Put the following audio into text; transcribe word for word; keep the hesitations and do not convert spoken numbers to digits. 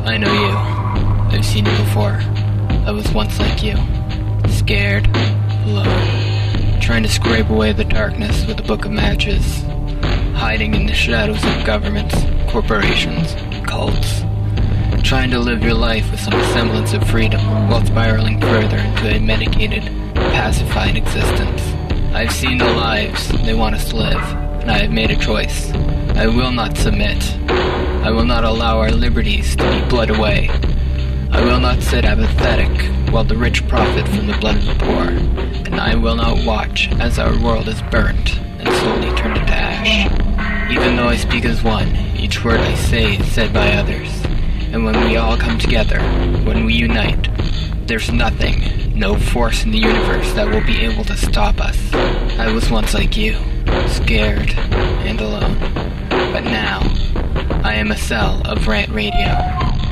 I know you. I've seen you before. I was once like you. Scared, alone, trying to scrape away the darkness with a book of matches, hiding in the shadows of governments, corporations, cults, trying to live your life with some semblance of freedom while spiraling further into a medicated, pacified existence. I've seen the lives they want us to live, and I have made a choice. I will not submit. I will not allow our liberties to be bled away. I will not sit apathetic while the rich profit from the blood of the poor, and I will not watch as our world is burnt and slowly turned into ash. Even though I speak as one, each word I say is said by others, and when we all come together, when we unite, there's nothing, no force in the universe that will be able to stop us. I was once like you, scared and alone, but now I am a cell of Rant Radio.